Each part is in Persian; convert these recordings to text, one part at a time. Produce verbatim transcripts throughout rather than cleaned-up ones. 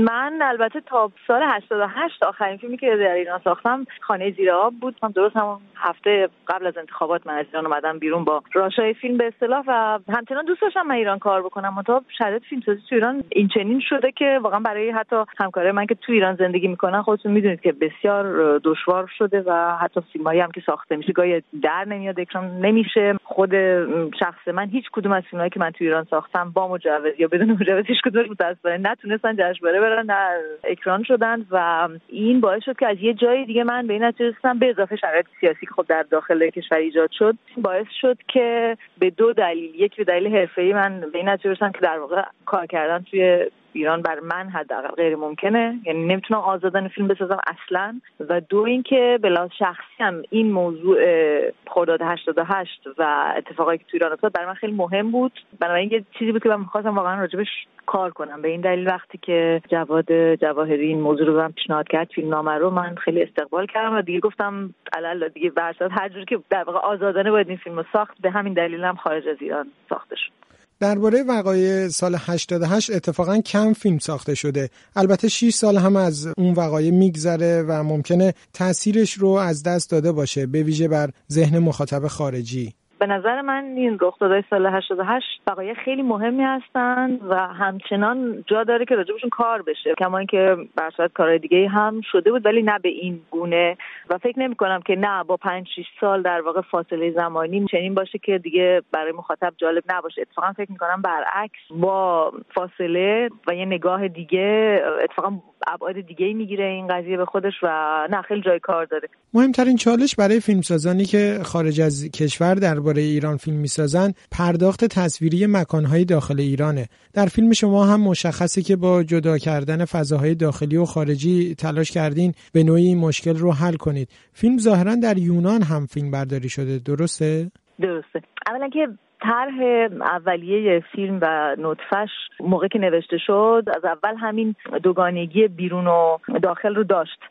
من البته تا سال هشتاد و هشت آخرین فیلمی که در ایران ساختم خانه زیر آب بود. من درست همون هفته قبل از انتخابات من از ایران اومدم بیرون با راشای فیلم به اصطلاح و همچنان دوست داشتم من ایران کار بکنم. منتها شرایط فیلمسازی تو ایران این چنین شده که واقعا برای حتی همکارای من که تو ایران زندگی میکنن خودتون میدونید که بسیار دشوار شده و حتی فیلمایی هم که ساخته میشه گاهی در نمیاد، اکران نمیشه. خود شخص من هیچ کدوم از فیلمایی که من تو ایران ساختم با مجوز یا بدون مجوز هیچ کدوم متأسفانه نتونستن جشنواره برن، نه اکران شدن و این باعث شد که از یه جای دیگه من به این نتیجه رسیدم، به اضافه شرایط سیاسی که خب در داخل کشور ایجاد شد، باعث شد که به دو دلیل، یک به دلیل حرفه‌ای من به این نتیجه رسیدم که در واقع کار کردن توی ایران بر من حداقل غیر ممکنه، یعنی نمیتونم آزادانه فیلم بسازم اصلا، و دو اینکه به لحاظ شخصی هم این موضوع خرداد هشتاد و هشت و اتفاقایی که تو ایران افتاد برای من خیلی مهم بود. بنابراین یه چیزی بود که من می‌خواستم واقعا راجبش کار کنم. به این دلیل وقتی که جواد جواهری این موضوع رو بهم پیشنهاد کرد، فیلمنامه رو، من خیلی استقبال کردم و دیگه گفتم علل دیگه برسات هر جوری که در واقع آزادانه باید این فیلمو ساخت. به همین دلیل هم خارج از ایران ساخته شد. درباره وقایع سال هشتاد و هشت اتفاقا کم فیلم ساخته شده. البته شش سال هم از اون وقایع میگذره و ممکنه تأثیرش رو از دست داده باشه، به ویژه بر ذهن مخاطب خارجی. به نظر من این رخدادهای سال هشتاد و هشت وقایع خیلی مهمی هستن و همچنان جا داره که راجبشون کار بشه، کما اینکه بر صورت کارهای دیگه هم شده بود ولی نه به این گونه و فکر نمی کنم که نه با پنج شش سال در واقع فاصله زمانی چنین باشه که دیگه برای مخاطب جالب نباشه. اتفاقا فکر می کنم برعکس، با فاصله و یه نگاه دیگه اتفاقا ابعاد دیگه‌ای میگیره این قضیه به خودش و نه خیلی جای کار داره. مهمترین چالش برای فیلمسازانی که خارج از کشور درباره ایران فیلم میسازن پرداخت تصویری مکانهای داخل ایرانه. در فیلم شما هم مشخصه که با جدا کردن فضاهای داخلی و خارجی تلاش کردین به نوعی این مشکل رو حل کنید. فیلم ظاهرا در یونان هم فیلم برداری شده، درسته؟ درسته. اولا که طرح اولیه فیلم و نطفش موقع که نوشته شد از اول همین دوگانگی بیرون و داخل رو داشت،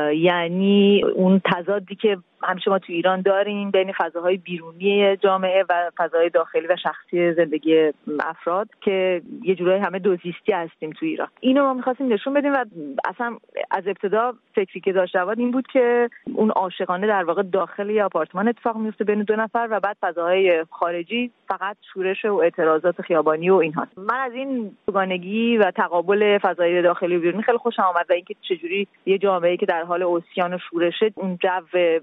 یعنی اون تضادی که همیشه ما تو ایران داریم بین فضاهای بیرونی جامعه و فضاهای داخلی و شخصی زندگی افراد که یه جورایی همه دوزیستی هستیم تو ایران. اینو ما می‌خواستیم نشون بدیم و اصلا از ابتدا فکری که داشت جواد این بود که اون عاشقانه در واقع داخل یه آپارتمان اتفاق میفته بین دو نفر و بعد فضاهای خارجی فقط شورش و اعتراضات خیابانی و اینها. من از این دوگانگی و تقابل فضای داخلی و بیرونی خیلی خوشم اومد و اینکه چجوری یه جامعه‌ای که در حال عصیان و شورشه اون جو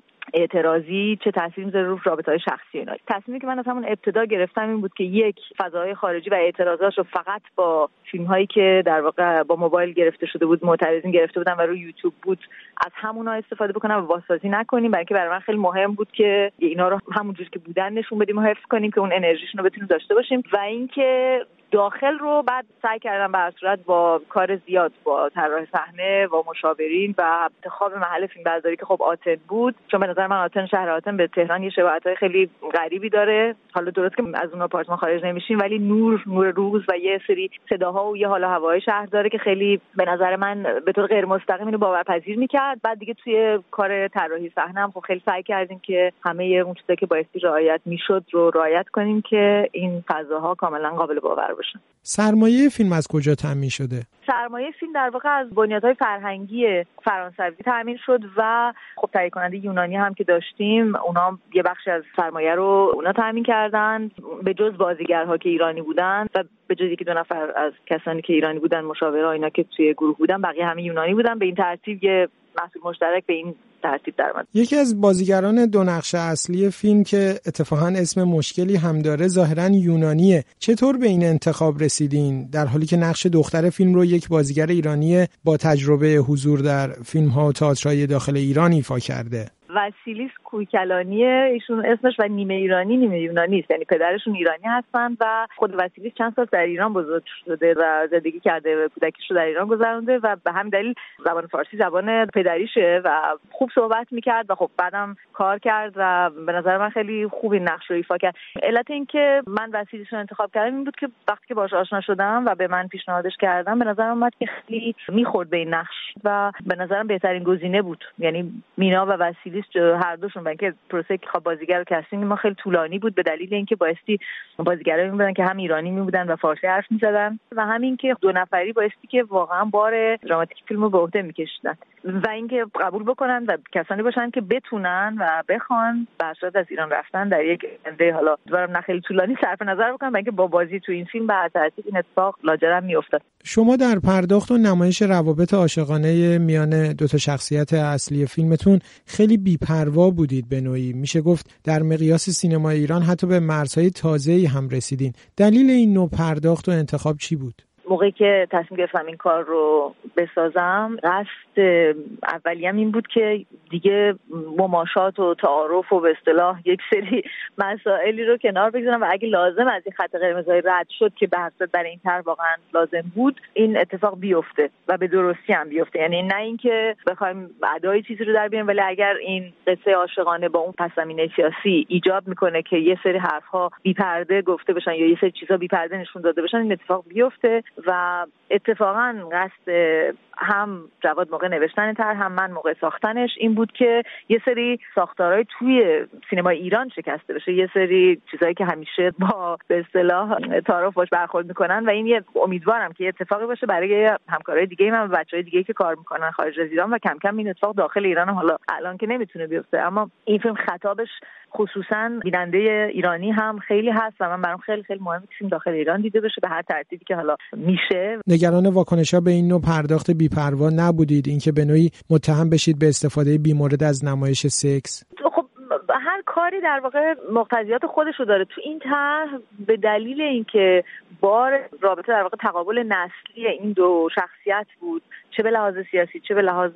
اعتراضی چه تأثیری میذاره رو رابطه‌های شخصی اینا. تصمیمی که من از همون ابتدا گرفتم این بود که یک، فضاهای خارجی و اعتراضاش رو فقط با فیلم‌هایی که در واقع با موبایل گرفته شده بود، معترضین گرفته بودن و روی یوتیوب بود، از همونها استفاده بکنم و بازسازی نکنیم، برای که برای من خیلی مهم بود که اینا رو همونجوری که بودن نشون بدیم و حفظ کنیم که اون انرژیشون رو بتونیم داشته باشیم. و اینکه داخل رو بعد سعی کردم به هر صورت با کار زیاد با طراح صحنه و مشاورین و انتخاب محل فیلمبرداری که خب آتن بود، چون به نظر من آتن شهر آتن به تهران یه شباهت‌های خیلی غریبی داره. حالا درست که از اون آپارتمان خارج نمیشیم ولی نور نور روز و یه سری صداها و یه حال و هوای شهر داره که خیلی به نظر من به طور غیر مستقیم اینو باورپذیر می‌کرد. بعد دیگه توی کار طراحی صحنه هم خب خیلی سعی کردیم که همه اون چیزایی که بایستی رعایت میشد رو رعایت کنیم که این فضاها کاملا قابل باور باشه. سرمایه فیلم از کجا تامین شده؟ سرمایه فیلم در واقع از بنیادهای فرهنگی فرانسوی تامین شد و خب تهیه کننده یونانی هم که داشتیم اونا یه بخشی از سرمایه رو اونا تامین کردن، به جز بازیگرها که ایرانی بودن و به جز یکی دو نفر از کسانی که ایرانی بودن، مشاورها اینا که توی گروه بودن، بقیه همه یونانی بودن. به این ترتیب یه محصول مشترک به این ترتیب درآمد. یکی از بازیگران دو نقش اصلی فیلم که اتفاقا اسم مشکلی هم داره ظاهرا یونانیه. چطور به این انتخاب رسیدین در حالی که نقش دختر فیلم رو یک بازیگر ایرانی با تجربه حضور در فیلم‌ها و تئاترهای داخل ایران ایفا کرده؟ وسیلیس کویکلانیه، ایشون اسمش و نیمه ایرانی نیمه یونانی است، یعنی پدرشون ایرانی هستن و خود وسیلیس چند سال در ایران بزرگ شده و زندگی کرده و کودکیش رو در ایران گذرونده و به همین دلیل زبان فارسی زبان پدریشه و خوب صحبت میکرد و خب بعدم کار کرد و به نظر من خیلی خوب این نقش رو ایفا کرد. علت این که من وسیلیس رو انتخاب کردم این بود که وقتی که باهاش آشنا شدم و به من پیشنهادش کردم به نظرم اومد که خیلی میخورد به این نقش و به نظرم بهترین گزینه بود. یعنی مینا و وسیلیس نیست هر دوشون، بلکه پروسه که بازیگر و کاستینگ ما خیلی طولانی بود به دلیل اینکه بایستی بازیگرایی بودن که هم ایرانی می بودن و فارسی حرف می‌زدن و همین که دو نفری بایستی که واقعا بار دراماتیک فیلمو به عهده می‌کشیدن و اینکه قبول بکنن و کسانی باشن که بتونن و بخوان برشاد از ایران رفتن در یک انده حالا دوباره نه خیلی طولانی صرف نظر بکنن و اینکه با بازی تو این فیلم به ترتیب این اتفاق لاجرم میافتاد. شما در پرداخت و نمایش روابط عاشقانه میان دو تا شخصیت اصلی فیلمتون خیلی بی‌پروا بودید به نوعی، میشه گفت در مقیاس سینما ایران حتی به مرزهای تازه‌ای هم رسیدین. دلیل این نوع پرداخت و انتخاب چی بود؟ موقعی که تصمیم گرفتم این کار رو بسازم قصد اولیم این بود که دیگه مماشات و تعارف و به اصطلاح یک سری مسائلی رو کنار بگذارم و اگه لازم از این خط قرمزهای رد شد که به حسب برای این طرح واقعا لازم بود این اتفاق بیفته و به درستی هم بیفته. یعنی نه اینکه بخوایم ادای چیزی رو در بیاریم، ولی اگر این قصه عاشقانه با اون پس‌زمینه سیاسی ایجاب میکنه که یه سری حرفها بی‌پرده گفته بشن یا یه سری چیزا بی‌پرده نشون داده بشن این اتفاق بیفته. و اتفاقا قصد هم جواد موقع نوشتن طرح هم من موقع ساختنش این بود که یه سری ساختارهای توی سینما ایران شکسته بشه، یه سری چیزایی که همیشه با به اصطلاح تعارف باش برخورد میکنن و این یه امیدوارم که یه اتفاقی باشه برای همکارای دیگه من و بچهای دیگه که کار میکنن خارج از ایران و کم کم این اتفاق داخل ایران هم حالا الان که نمیتونه بیفته اما این فیلم خطابش خصوصا بیننده ایرانی هم خیلی هست و من برام خیلی خیلی مهمه که فیلم داخل ایران دیده بشه به هر ترتیبی که حالا میشه. نگران واکنش‌ها به این نوع پرداخت بی‌پروا نبودید، اینکه به نوعی متهم بشید به استفاده بی‌مورد از نمایش سکس؟ خب هر کاری در واقع مقتضیات خودش رو داره. تو این طرح به دلیل اینکه بار رابطه در واقع تقابل نسلی این دو شخصیت بود، چه به لحاظ سیاسی چه به لحاظ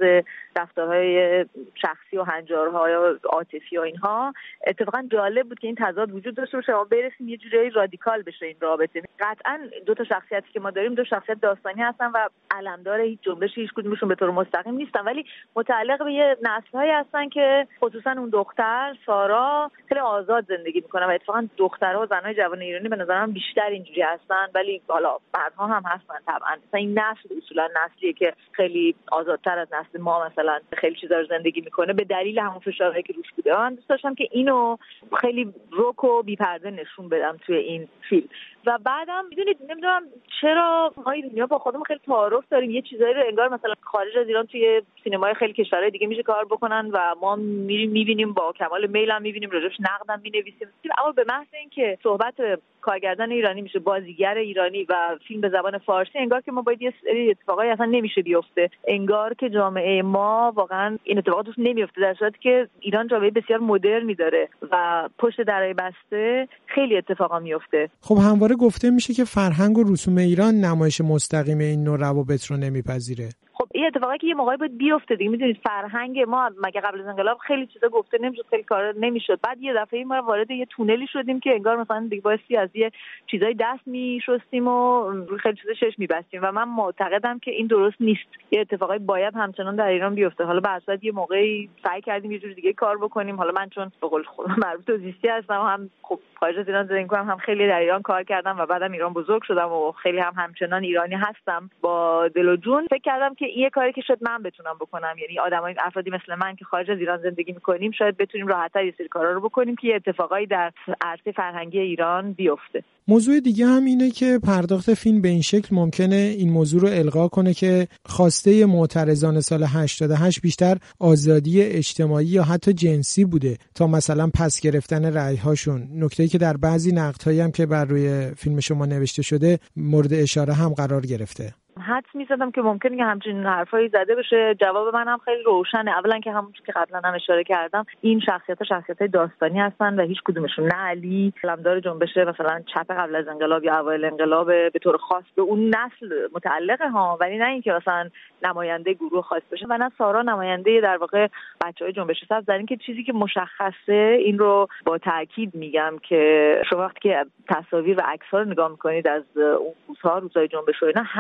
رفتارهای شخصی و هنجارهای عاطفی و اینها، اتفاقا جالب بود که این تضاد وجود داشته باشه و برسیم یه جوری رادیکال بشه این رابطه. قطعا دو تا شخصیتی که ما داریم دو شخصیت داستانی هستن و علمدار هیچ جنبشی هیچ کدومشون به طور مستقیم نیستن، ولی متعلق به یه نسل‌هایی هستن که خصوصا اون دختر سارا خیلی آزاد زندگی میکنه و اتفاقا دخترها و زنای جوان ایرانی به نظرم بیشتر اینجوری هستن، ولی حالا بعدها هم هستن طبعا. مثلا این نسل اصولا نسلیه که خیلی آزادتر از نسل ما مثلا خیلی چیزا رو زندگی میکنه به دلیل همون فشاری که روش بوده. من دوست داشتم که اینو خیلی رک و بی‌پرده نشون بدم توی این فیلم و بعدم میدونید نمیدونم چرا ما ایرانی‌ها با خودمون خیلی تعارف داریم، یه چیزایی رو انگار مثلا خارج از ایران توی سینمای خیلی کشورهای دیگه میشه کار بکنن و ما میریم میبینیم با کمال میل هم میبینیم راجعش نقدم مینویسیم، اما به محض اینکه صحبت کارگردان ایرانی میشه بازیگر ایرانی و فیلم به زبان فارسی انگار که ما باید یه سری اتفاقایی اصلا نمیشه بیفته، انگار که جامعه ما واقعا این اتفاقات توش نمیفته، در صورتی که ایران جامعه بسیار مدرنی داره و پشت درای بسته خیلی اتفاقا میفته. خب همواره گفته میشه که فرهنگ و رسوم ایران نمایش مستقیم این نوع روابط رو نمیپذیره. خب این اتفاقی که یه موقعی باید بیفته دیگه، میدونید فرهنگ ما مگه قبل از انقلاب خیلی چیزا گفته نمیشد، خیلی کارا نمیشد، بعد یه دفعه ما وارد یه تونلی شدیم که انگار مثلا دیگه بایستی از یه چیزای دست میشستیم و خیلی چیزا شش میبستیم و من معتقدم که این درست نیست. یه اتفاقی باید همچنان در ایران بیفته. حالا به اساس یه موقعی سعی کردیم یه جور دیگه کار بکنیم، حالا من چون به قول خودم مربوط به زیستی هستم هم خب خارج از ایران زندگی می‌کنم هم خیلی در ایران کار کردم و بعدم ایران بزرگ شدم و خیلی هم همچنان ایرانی هستم با دل و جون، فکر کردم که این کاری که شاید من بتونم بکنم، یعنی آدمای افرادی مثل من که خارج از ایران زندگی می‌کنیم شاید بتونیم راحت‌تر یه سری کارا رو بکنیم که اتفاقایی در عرصه فرهنگی ایران بیفته. موضوع دیگه هم اینه که پرداخت فیلم به این شکل ممکنه این موضوع رو الغا کنه که خواسته معترضان سال هشتاد و هشت بیشتر آزادی اجتماعی یا حتی جنسی بوده تا مثلا پس گرفتن رأی‌هاشون، نکته‌ای که در بعضی نقدهایی هم که بر روی فیلم شما نوشته شده مورد اشاره هم قرار گرفته. حدس می‌زدم که ممکنه که همچین حرفایی زده بشه. جواب من هم خیلی روشنه. اولا که همونطور که قبلا هم اشاره کردم این شخصیت‌ها شخصیت‌های داستانی هستن و هیچ کدومشون نه علی علمدار جنبش مثلا چپ قبل از انقلاب یا اوایل انقلاب به طور خاص به اون نسل متعلقه ها، ولی نه اینکه مثلا نماینده گروه خاص بشه و نه سارا نماینده در واقع بچه‌های جنبش سبز. در این که چیزی که مشخصه این رو با تاکید میگم که شما وقتی که تصاویر و عکس‌ها رو نگاه می‌کنید از اون روزها روزهای جنبش و اینا همه جور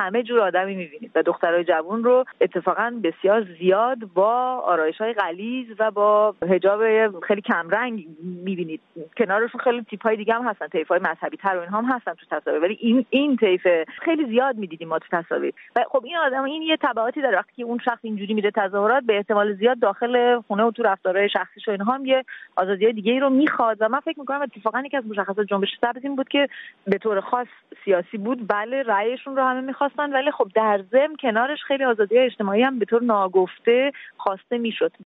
آدمی میبینید و دخترای جوان رو اتفاقا بسیار زیاد با آرایش‌های غلیظ و با حجاب خیلی کمرنگ میبینید. کنارشون خیلی تیپ‌های دیگه هم هستن، طیف‌های مذهبی تر و اینها هم هستن تو تصاویر، ولی این این طیف خیلی زیاد میدیدیم ما تو تصاویر. و خب این آدم این یه تبعاتی داره، وقتی که اون شخص اینجوری میره تظاهرات به احتمال زیاد داخل خونه و تو رفتارهای شخصیش و اینها هم یه آزادی‌های دیگه‌ای رو میخواد و من فکر می‌کنم اتفاقا یکی از مشخصات جنبش سبز این بود که به طور خاص سیاسی بود، بله رأیشون رو همه می‌خواستن، ولی خب در ضمن کنارش خیلی آزادی‌های اجتماعی هم به طور ناگفته خواسته میشد.